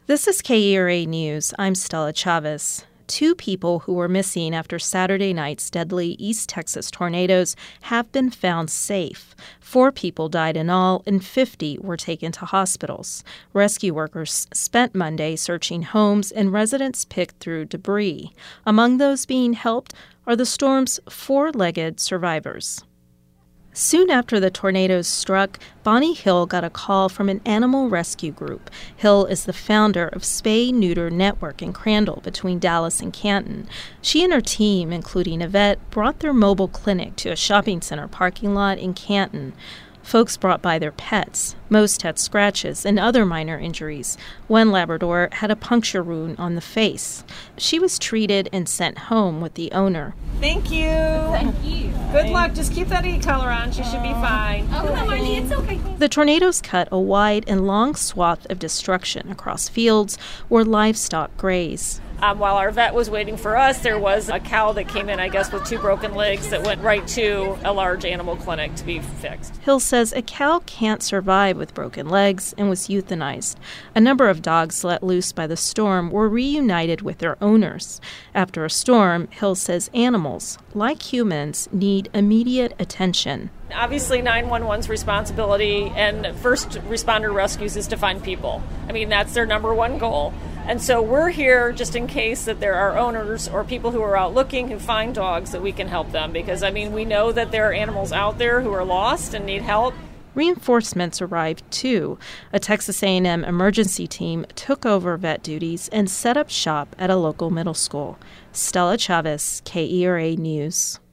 This is KERA News. I'm Stella Chavez. 2 people who were missing after Saturday night's deadly East Texas tornadoes have been found safe. 4 people died in all, and 50 were taken to hospitals. Rescue workers spent Monday searching homes, and residents picked through debris. Among those being helped are the storm's 4-legged survivors. Soon after the tornadoes struck, Bonnie Hill got a call from an animal rescue group. Hill is the founder of Spay Neuter Network in Crandall between Dallas and Canton. She and her team, including a vet, brought their mobile clinic to a shopping center parking lot in Canton. Folks brought by their pets. Most had scratches and other minor injuries. One Labrador had a puncture wound on the face. She was treated and sent home with the owner. Thank you. Thank you. Good luck. Just keep that e-collar on. She should be fine. Oh, come on, it's okay. The tornadoes cut a wide and long swath of destruction across fields where livestock graze. While our vet was waiting for us, there was a cow that came in, I guess, with 2 broken legs that went right to a large animal clinic to be fixed. Hill says a cow can't survive with broken legs and was euthanized. A number of dogs let loose by the storm were reunited with their owners. After a storm, Hill says animals, like humans, need immediate attention. Obviously, 911's responsibility and first responder rescues is to find people. I mean, that's their number one goal. And so we're here just in case that there are owners or people who are out looking who find dogs that we can help them. Because, I mean, we know that there are animals out there who are lost and need help. Reinforcements arrived, too. A Texas A&M emergency team took over vet duties and set up shop at a local middle school. Stella Chavez, KERA News.